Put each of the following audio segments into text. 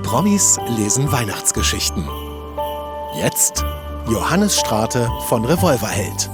Promis lesen Weihnachtsgeschichten. Jetzt Johannes Strate von Revolverheld.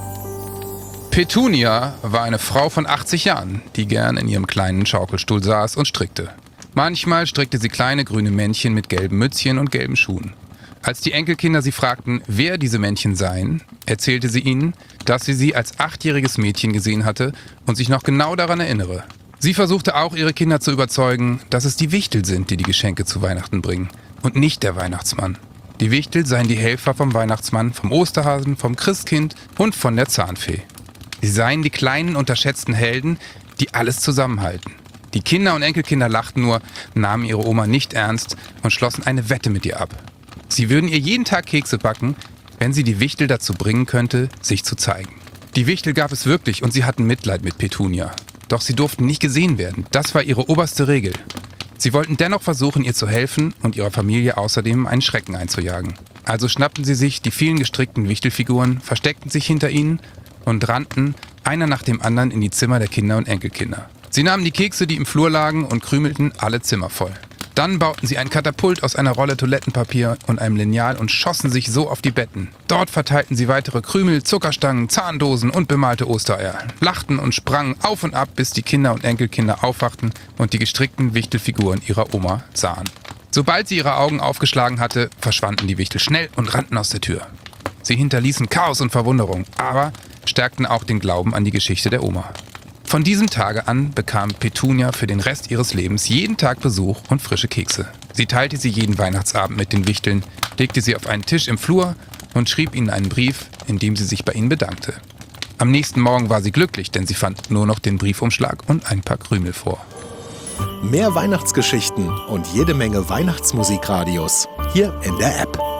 Petunia war eine Frau von 80 Jahren, die gern in ihrem kleinen Schaukelstuhl saß und strickte. Manchmal strickte sie kleine grüne Männchen mit gelben Mützchen und gelben Schuhen. Als die Enkelkinder sie fragten, wer diese Männchen seien, erzählte sie ihnen, dass sie als 8-jähriges Mädchen gesehen hatte und sich noch genau daran erinnere. Sie versuchte auch, ihre Kinder zu überzeugen, dass es die Wichtel sind, die die Geschenke zu Weihnachten bringen und nicht der Weihnachtsmann. Die Wichtel seien die Helfer vom Weihnachtsmann, vom Osterhasen, vom Christkind und von der Zahnfee. Sie seien die kleinen, unterschätzten Helden, die alles zusammenhalten. Die Kinder und Enkelkinder lachten nur, nahmen ihre Oma nicht ernst und schlossen eine Wette mit ihr ab. Sie würden ihr jeden Tag Kekse backen, wenn sie die Wichtel dazu bringen könnte, sich zu zeigen. Die Wichtel gab es wirklich und sie hatten Mitleid mit Petunia. Doch sie durften nicht gesehen werden. Das war ihre oberste Regel. Sie wollten dennoch versuchen, ihr zu helfen und ihrer Familie außerdem einen Schrecken einzujagen. Also schnappten sie sich die vielen gestrickten Wichtelfiguren, versteckten sich hinter ihnen und rannten einer nach dem anderen in die Zimmer der Kinder und Enkelkinder. Sie nahmen die Kekse, die im Flur lagen, und krümelten alle Zimmer voll. Dann bauten sie ein Katapult aus einer Rolle Toilettenpapier und einem Lineal und schossen sich so auf die Betten. Dort verteilten sie weitere Krümel, Zuckerstangen, Zahndosen und bemalte Ostereier, lachten und sprangen auf und ab, bis die Kinder und Enkelkinder aufwachten und die gestrickten Wichtelfiguren ihrer Oma sahen. Sobald sie ihre Augen aufgeschlagen hatte, verschwanden die Wichtel schnell und rannten aus der Tür. Sie hinterließen Chaos und Verwunderung, aber stärkten auch den Glauben an die Geschichte der Oma. Von diesem Tage an bekam Petunia für den Rest ihres Lebens jeden Tag Besuch und frische Kekse. Sie teilte sie jeden Weihnachtsabend mit den Wichteln, legte sie auf einen Tisch im Flur und schrieb ihnen einen Brief, in dem sie sich bei ihnen bedankte. Am nächsten Morgen war sie glücklich, denn sie fand nur noch den Briefumschlag und ein paar Krümel vor. Mehr Weihnachtsgeschichten und jede Menge Weihnachtsmusikradios hier in der App.